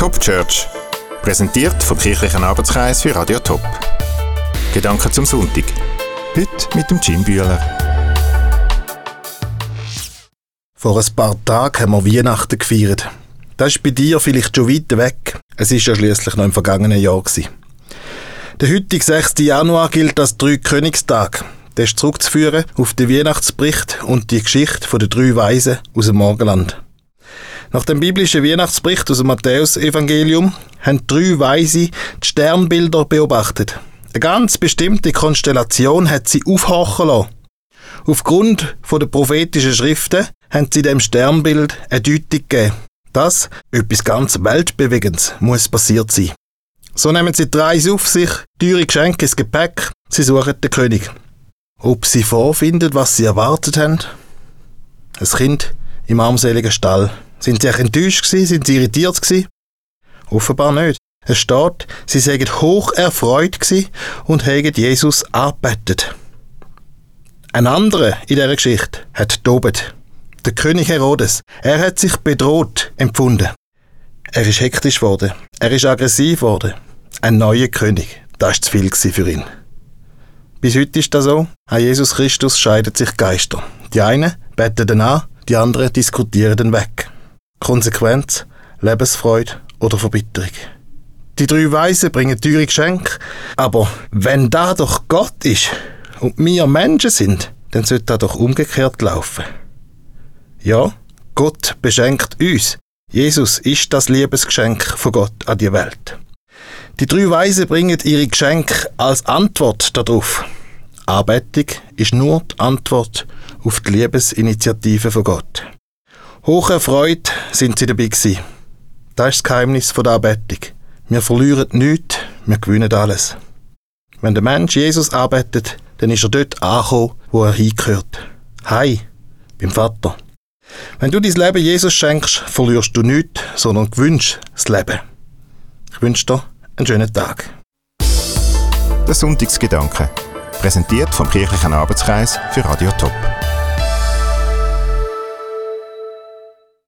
Top Church. Präsentiert vom Kirchlichen Arbeitskreis für Radio Top. Gedanken zum Sonntag. Heute mit dem Jim Bühler. Vor ein paar Tagen haben wir Weihnachten gefeiert. Das ist bei dir vielleicht schon weit weg. Es war ja schliesslich noch im vergangenen Jahr. Der heutige 6. Januar gilt als Dreikönigstag. Der ist zurückzuführen auf den Weihnachtsbericht und die Geschichte der 3 Weisen aus dem Morgenland. Nach dem biblischen Weihnachtsbericht aus dem Matthäus-Evangelium haben 3 Weise die Sternbilder beobachtet. Eine ganz bestimmte Konstellation hat sie aufhorchen lassen. Aufgrund der prophetischen Schriften haben sie dem Sternbild eine Deutung gegeben. Das, etwas ganz Weltbewegendes, muss passiert sein. So nehmen sie die Reise auf sich, teure Geschenke ins Gepäck, sie suchen den König. Ob sie vorfinden, was sie erwartet haben? Ein Kind im armseligen Stall. Sind sie enttäuscht gewesen? Sind sie irritiert gewesen? Offenbar nicht. Es steht, sie seien hoch erfreut gewesen und hätten Jesus angebetet. Ein anderer in dieser Geschichte hat tobet. Der König Herodes. Er hat sich bedroht empfunden. Er ist hektisch geworden. Er ist aggressiv geworden. Ein neuer König. Das war zu viel für ihn. Bis heute ist das so. An Jesus Christus scheiden sich Geister. Die einen beten ihn an, die anderen diskutieren ihn weg. Konsequenz, Lebensfreude oder Verbitterung. Die 3 Weisen bringen teure Geschenke, aber wenn da doch Gott ist und wir Menschen sind, dann sollte das doch umgekehrt laufen. Ja, Gott beschenkt uns. Jesus ist das Liebesgeschenk von Gott an die Welt. Die 3 Weisen bringen ihre Geschenke als Antwort darauf. Anbetung ist nur die Antwort auf die Liebesinitiative von Gott. Hocherfreut sind sie dabei gewesen. Das ist das Geheimnis der Anbetung. Wir verlieren nichts, wir gewinnen alles. Wenn der Mensch Jesus anbetet, dann ist er dort angekommen, wo er hingehört. Heim, beim Vater. Wenn du dein Leben Jesus schenkst, verlierst du nichts, sondern gewinnst das Leben. Ich wünsche dir einen schönen Tag. Der Sonntagsgedanke. Präsentiert vom Kirchlichen Arbeitskreis für Radio Top.